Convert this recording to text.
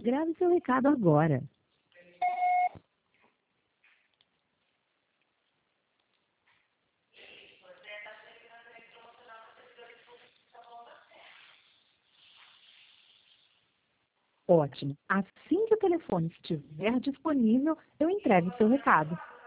Grave seu recado agora. Ótimo. Assim que o telefone estiver disponível, eu entrego seu recado.